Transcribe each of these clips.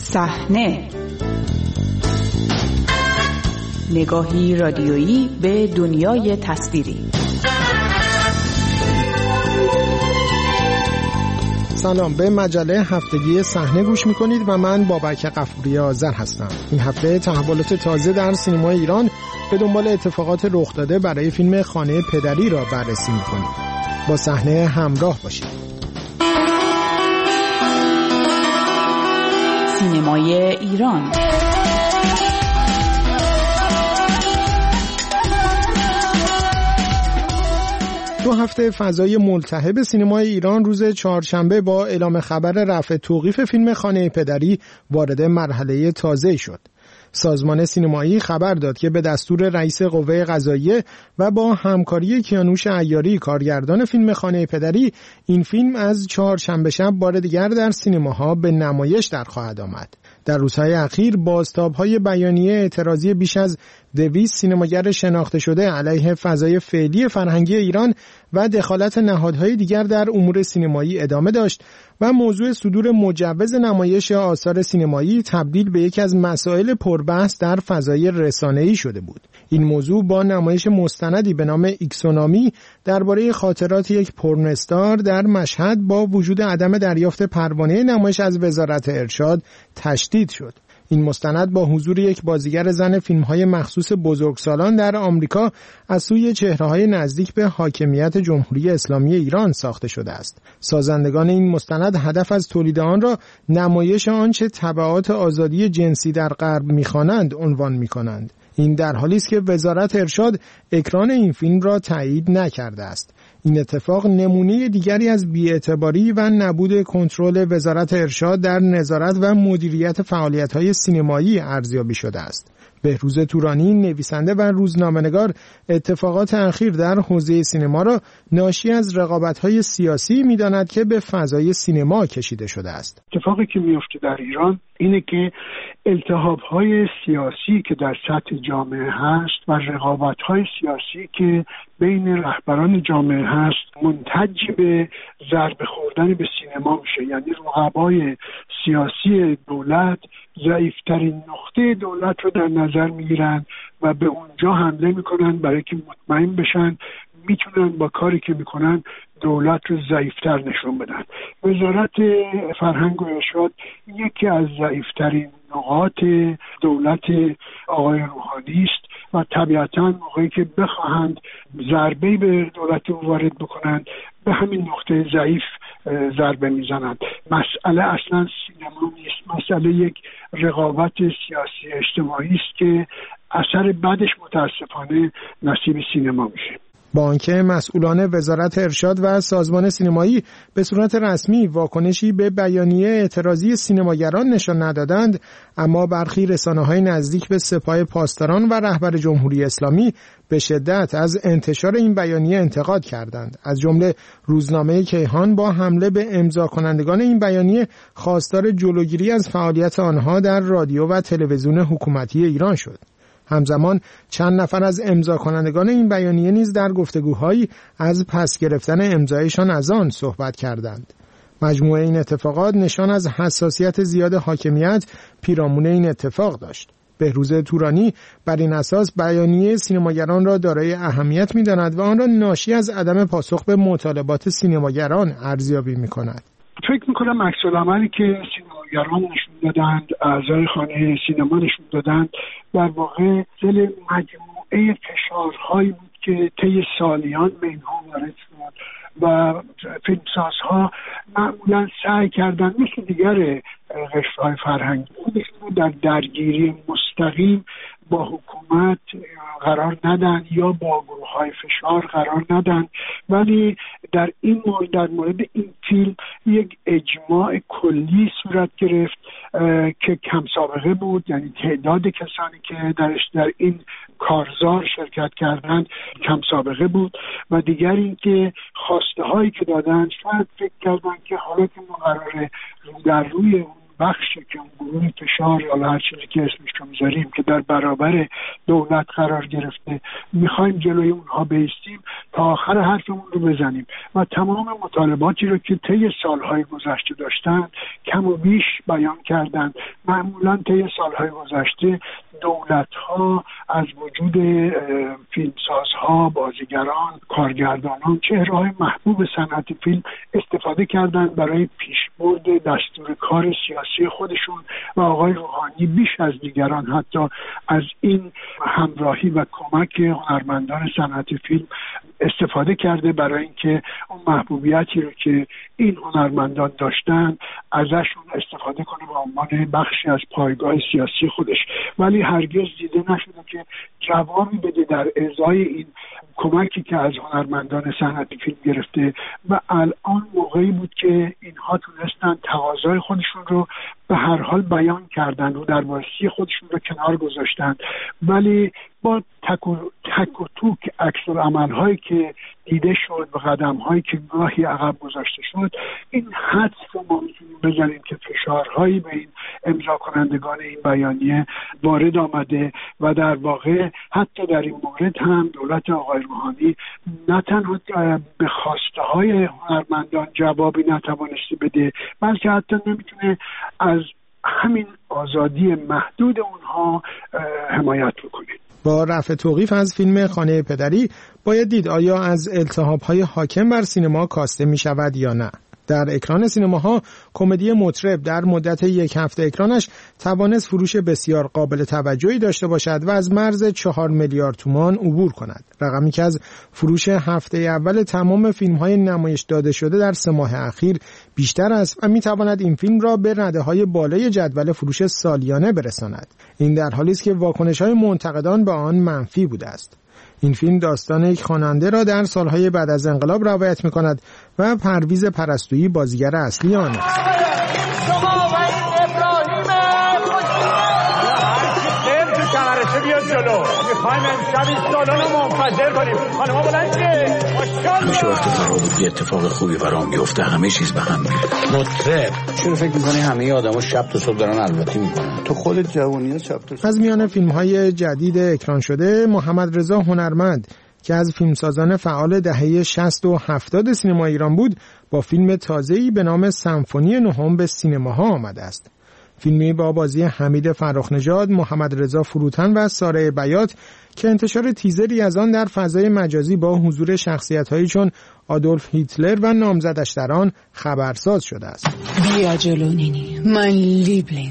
صحنه، نگاهی رادیویی به دنیای تصویری. سلام، به مجله هفتگی صحنه گوش میکنید و من بابک غفوری آذر هستم. این هفته تحولات تازه در سینمای ایران به دنبال اتفاقات رخ داده برای فیلم خانه پدری را بررسی میکنیم. با صحنه همراه باشید. سینمای ایران. دو هفته فضای ملتهب سینمای ایران روز چهارشنبه با اعلام خبر رفع توقیف فیلم خانه پدری وارد مرحله تازه‌ای شد. سازمان سینمایی خبر داد که به دستور رئیس قوه قضاییه و با همکاری کیانوش عیاری کارگردان فیلم خانه پدری، این فیلم از چهارشنبه شب بار دیگر در سینماها به نمایش در خواهد آمد. در روزهای اخیر بازتاب‌های بیانیه اعتراضی بیش از 200 سینماگر شناخته شده علیه فضای فعلی فرهنگی ایران و دخالت نهادهای دیگر در امور سینمایی ادامه داشت و موضوع صدور مجوز نمایش آثار سینمایی تبدیل به یکی از مسائل پربحث در فضای رسانه‌ای شده بود. این موضوع با نمایش مستندی به نام ایکسونامی درباره خاطرات یک پورنوستار در مشهد با وجود عدم دریافت پروانه نمایش از وزارت ارشاد تشدید شد. این مستند با حضور یک بازیگر زن فیلم‌های مخصوص بزرگسالان در آمریکا از سوی چهره‌های نزدیک به حاکمیت جمهوری اسلامی ایران ساخته شده است. سازندگان این مستند هدف از تولید آن را نمایش آنچه تبعات آزادی جنسی در غرب می‌خوانند عنوان می‌کنند. این در حالی است که وزارت ارشاد اکران این فیلم را تایید نکرده است. این اتفاق نمونه دیگری از بی‌اعتباری و نبود کنترل وزارت ارشاد در نظارت و مدیریت فعالیت‌های سینمایی ارزیابی شده است. بهروز تورانی، نویسنده و روزنامه‌نگار، اتفاقات اخیر در حوزه سینما را ناشی از رقابت‌های سیاسی می‌داند که به فضای سینما کشیده شده است. اتفاقی که میفته در ایران اینه که التهاب‌های سیاسی که در سطح جامعه هست و رقابت‌های سیاسی که بین رهبران جامعه هست منتج به ضربه خوردن به سینما میشه. یعنی رقبای سیاسی دولت ضعیفترین نقطه دولت رو در نظر میگیرن و به اونجا حمله میکنن برای که مطمئن بشن میتونن با کاری که میکنن دولت رو ضعیفتر نشون بدن. وزارت فرهنگ و ارشاد یکی از ضعیفترین نقاط دولت آقای روحانی است و طبیعتاً موقعی که بخواهند ضربه‌ای به دولت وارد بکنند به همین نقطه ضعیف ضربه میزنند. مسئله اصلا سینما نیست، مسئله یک رقابت سیاسی اجتماعی است که اثر بعدش متاسفانه نصیب سینما میشه. با آنکه مسئولان وزارت ارشاد و سازمان سینمایی به صورت رسمی واکنشی به بیانیه اعتراضی سینماگران نشان ندادند، اما برخی رسانه‌های نزدیک به سپاه پاسداران و رهبر جمهوری اسلامی به شدت از انتشار این بیانیه انتقاد کردند. از جمله روزنامه کیهان با حمله به امضا کنندگان این بیانیه خواستار جلوگیری از فعالیت آنها در رادیو و تلویزیون حکومتی ایران شد. همزمان چند نفر از امضا کنندگان این بیانیه نیز در گفتگوهایی از پس گرفتن امضایشان از آن صحبت کردند. مجموعه این اتفاقات نشان از حساسیت زیاد حاکمیت پیرامون این اتفاق داشت. بهروز تورانی بر این اساس بیانیه سینماگران را دارای اهمیت می‌داند و آن را ناشی از عدم پاسخ به مطالبات سینماگران ارزیابی می‌کند. فکر میکنم عکس العملی که سینماگران نشون دادند، اعضای خانه سینما نشون دادند، در واقع دل مجموعه فشارهایی بود که طی سالیان به اینها وارد شد و فیلمسازها معمولا سعی کردند مثل دیگر قشرهای فرهنگی خودشون در درگیری مستقیم با حکومت قرار ندن یا با گروه‌های فشار قرار ندن، ولی در این مورد، در مورد این فیلم یک اجماع کلی صورت گرفت که کم سابقه بود. یعنی تعداد کسانی که در این کارزار شرکت کردند کم سابقه بود و دیگر این که خواسته هایی که دادن شاید فکر کردن که حالا که ما قراره در روی بخشی که اون گروه فشار یا هر چیزی که اسمش رو میذاریم که در برابر دولت قرار گرفته میخوایم جلوی اونها بایستیم، تا آخر حرفمون رو بزنیم و تمام مطالباتی رو که طی سالهای گذشته داشتن کم و بیش بیان کردن. معمولا طی سالهای گذشته دولت‌ها از وجود فیلمسازها، بازیگران، کارگردانان، چهره‌های محبوب صنعت فیلم استفاده کردند برای پیشبرد دستور کار سیاسی خودشون و آقای روحانی بیش از دیگران حتی از این همراهی و کمک هنرمندان صنعت فیلم استفاده کرده برای اینکه اون محبوبیتی رو که این هنرمندان داشتن ازشون استفاده کنه به عنوان بخشی از پایگاه سیاسی خودش، ولی هرگز دیده نشده که جوابی بده در ازای این کمکی که از هنرمندان صنعت فیلم گرفته. و الان موقعی بود که اینها تونستن تقاضای خودشون رو به هر حال بیان کردن و در واسطه خودشون رو کنار گذاشتن، ولی با تک و توک عکس‌العمل‌هایی که دیده شد و قدم‌هایی که گاهی عقب گذاشته شد، این حدس رو ما میتونیم بزنیم که فشارهایی به این امضا کنندگان این بیانیه وارد آمده و در واقع حتی در این مورد هم دولت آقای روحانی نه تنها به خواسته‌های هنرمندان جوابی نتوانسته بده، بلکه حتی نمیتونه از همین آزادی محدود اونها حمایت بکنه. با رفع توقیف از فیلم خانه پدری باید دید آیا از التهاب‌های حاکم بر سینما کاسته می شود یا نه. در اکران سینماها کمدی مطرب در مدت یک هفته اکرانش توانست فروش بسیار قابل توجهی داشته باشد و از مرز 4 میلیارد تومان عبور کند، رقمی که از فروش هفته اول تمام فیلم‌های نمایش داده شده در 3 ماه اخیر بیشتر است و می‌تواند این فیلم را به رده‌های بالای جدول فروش سالیانه برساند. این در حالی است که واکنش‌های منتقدان به آن منفی بوده است. این فیلم داستان یک خواننده را در سالهای بعد از انقلاب روایت می‌کند و پرویز پرستویی بازیگر اصلی آن است. همیشه وقتی قرار بود یه اتفاق خوبی برام بیفته همه چیز به هم میره. مطرب چرا فکر می‌کنی همه آدما شب تا صبح دارن البتی می‌کنن؟ تو خودت جوونیات شب تا صبح. از میان فیلم‌های جدید اکران شده محمد رضا هنرمند که از فیلمسازان فعال دهه 60 و 70 سینما ایران بود با فیلم تازه‌ای به نام سمفونی نهم به سینماها آمده است. فیلمی با بازی حمید فرخ‌نژاد، محمد رضا فروتن و ساره بیات که انتشار تیزری از آن در فضای مجازی با حضور شخصیت‌هایی چون آدولف هیتلر و نامزدش در آن خبرساز شده است. بیا جلو نینی، من لیبلینگ.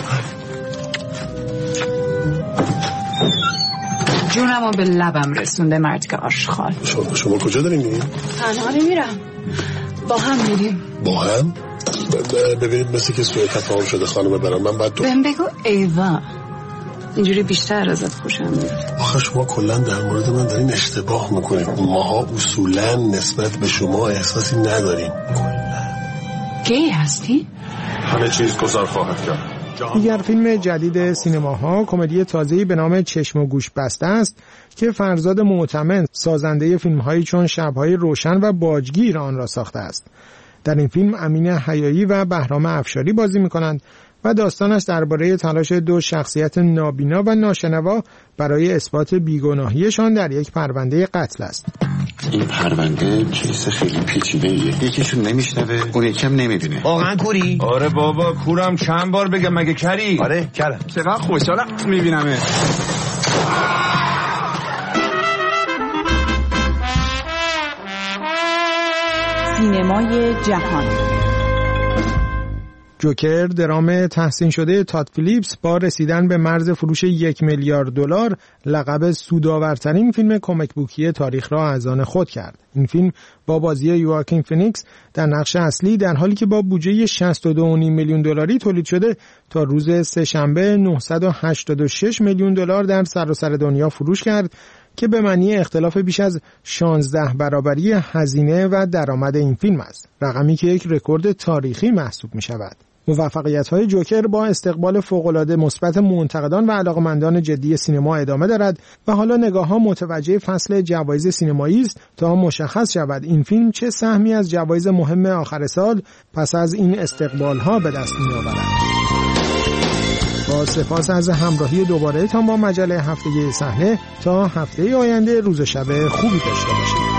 جونمو به لبم رسونده مرد که آشغال. شما کجا داریم میریم؟ تنها نمیرم، با هم میریم. با هم؟ ببینید مثل که سوء تفاهم شده خانم برام، من بعد بهم بگو ایوا، اینجوری بیشتر ازت خوشم میاد. آخه شما کلا در مورد من دارین اشتباه میکنید. ماها اصولا نسبت به شما احساسی نداریم. کی هستی؟ همه چیز گذار خواهد کرد. دیگر فیلم جدید سینماها کمدی تازه‌ای به نام چشم و گوش بسته است که فرزاد معتمد سازنده فیلم‌هایی چون شب‌های روشن و باجگیر آن را ساخته است. در این فیلم امین حیایی و بهرام افشاری بازی می‌کنند و داستانش درباره تلاش 2 شخصیت نابینا و ناشنوا برای اثبات بیگناهیشان در یک پرونده قتل است. این پرونده کیس خیلی پیچیده‌ایه. یکیشون نمیشنوه، اون یکم نمیدونه. واقعا کوری؟ آره بابا کورم، چند بار بگم مگه کری؟ آره کرم. چقدر خوشحالم میبینمه. سینمای جهان. جوکر درام تحسین شده تاد فیلیپس با رسیدن به مرز فروش 1 میلیارد دلار لقب سودآورترین فیلم کمیک بوکی تاریخ را از آن خود کرد. این فیلم با بازی یواکین فینیکس در نقش اصلی در حالی که با بودجه 62.5 میلیون دلاری تولید شده تا روز سه‌شنبه 986 میلیون دلار در سراسر دنیا فروش کرد که به معنی اختلاف بیش از 16 برابری هزینه و درآمد این فیلم است، رقمی که یک رکورد تاریخی محسوب می شود. موفقیت‌های جوکر با استقبال فوق‌العاده مثبت منتقدان و علاقه‌مندان جدی سینما ادامه دارد و حالا نگاه‌ها متوجه فصل جوایز سینمایی است تا مشخص شود این فیلم چه سهمی از جوایز مهم آخر سال پس از این استقبال‌ها به دست می‌آورد. با سپاس از همراهی دوباره تان با مجله هفتگی صحنه تا هفته آینده روز و شب خوبی داشته باشید.